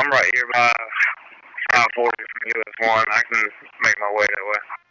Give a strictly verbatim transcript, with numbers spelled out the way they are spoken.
I'm right here by five forty from U S one. I can make my way that way.